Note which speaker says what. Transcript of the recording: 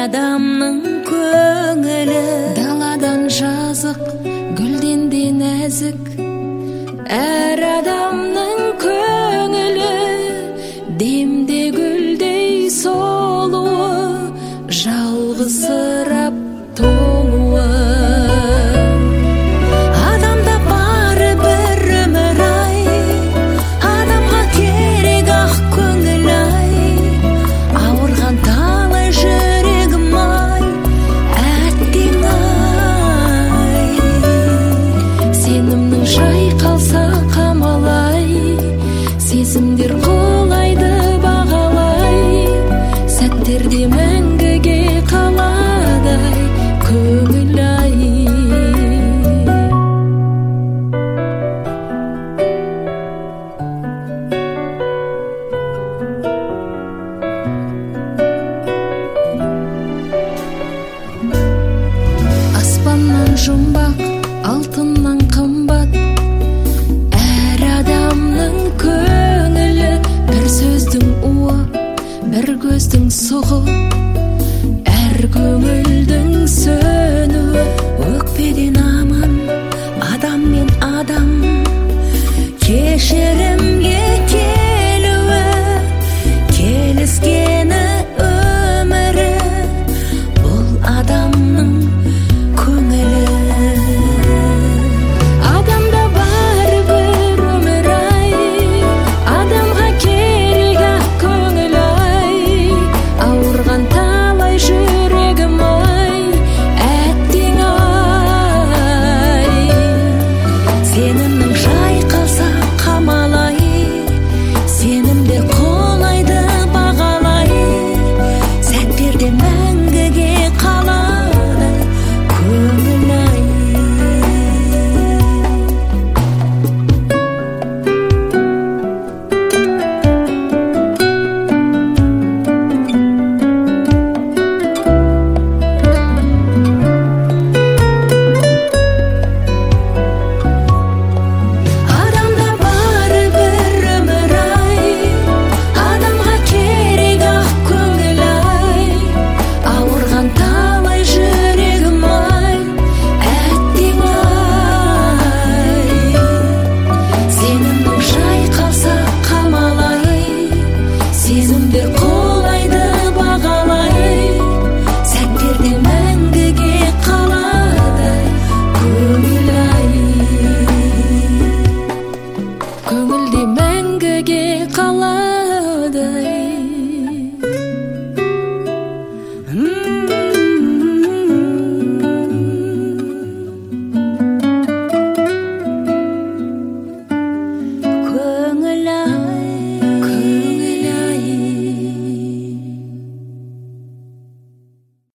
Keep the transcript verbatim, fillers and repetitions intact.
Speaker 1: адамның көңілі даладан жазық, гүлден де нәзік. Әр адамның көңілі демде гүлдей солуы, жалғызсырап толуы. Адамда бар бір өмір ай, адамға керек ақ көңіл ай. Ауырған талай жүрегім ай, әттең ай. Сенімнің шайқалса қамалай, сезімдер қолайды бағалай. Сәттерде мәңгіге қаладай көңіл ай. Аспаннан жұмбақ, алтыннан қымбат. Әр адамның көңілі бір сөздің уы, бір көздің сұғы.